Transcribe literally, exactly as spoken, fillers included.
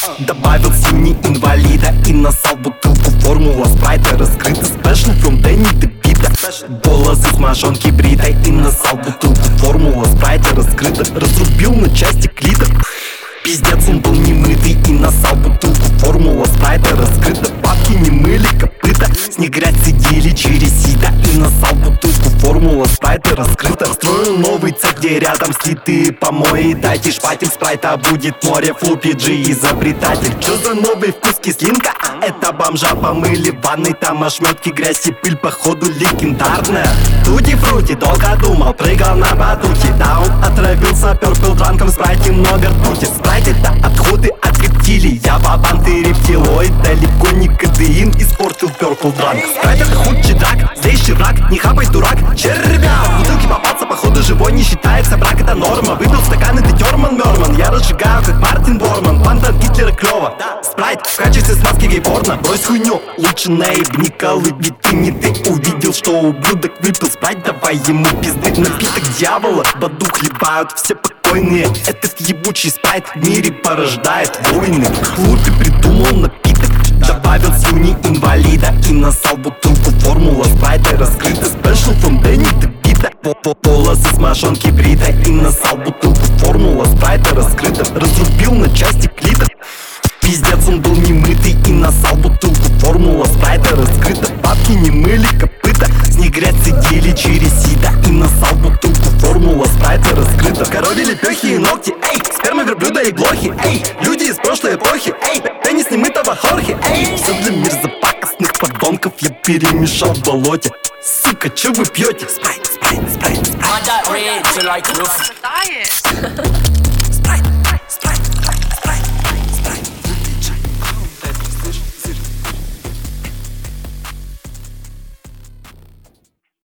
Добавил синий инвалида и насал бутылку формула спрайта. Раскрытый спешл from Дэнни до Пита. Волосы с мошонки бритой и насал бутылку формула спрайта. Раскрыто, разрубил на части клитор. Пиздец, он был немытый и насал бутылку формула спрайта. Раскрыто, бабки не мыли копыта. Снегрять сидели через сито и насал бутылку формула спрайта. Раскрыто, строю новый цех, где рядом слитые помои. Дайте шпатель спрайта, будет море. Флупиджи изобретатель. Чё за новый вкус, кислинка? Это бомжа помыли в ванной, там ошметки, грязь и пыль, походу легендарная. Тути-фрути, долго думал, прыгал на батуте. Да, он отравился перпл дранком, в спрайте много ртути. Спрайт это отходы от рептилий. Я бабан, ты рептилоид, далеко не кадеин испортил перпл дранк. Спрайт это худший драк, злейший враг, не хапай, дурак. Червя, в бутылке попался, походу живой не считается. Брак это норма, выпил стакан, это Терман Мёрман. Я разжигаю, как Мартин Борман, банда от Гитлера клёво. Спрайт в качестве смазки гей-порно. Брось хуйню, лучше наебни колы, ведь ты не ты увидел, что ублюдок выпил спрайт. Давай ему пизды, напиток дьявола, воду хлебают все покойные. Этот ебучий спрайт в мире порождает войны. Флупи придумал напиток, добавил слюни инвалида и насал бутылку формула спрайта. Раскрытый спешл from Дэнни до Пита. Волосы с мошонки бритой и насал бутылку формула спрайта. Раскрыто, разрубил на части клитор. Пиздец, он был немытый и насал бутылку формула спрайта. Раскрыто, бабки не мыли копыта. Снегрять сидели через сито и насал бутылку формула спрайта. Раскрыто, коровьи лепехи и ногти, эй, сперма верблюда и блохи, эй, люди из прошлой эпохи, эй, теннис немытого Хорхе, эй. Все для мерзопакостных подонков я перемешал в болоте. Сука, чё вы пьете? Спрайт, спрайт, спрайт, спрайт.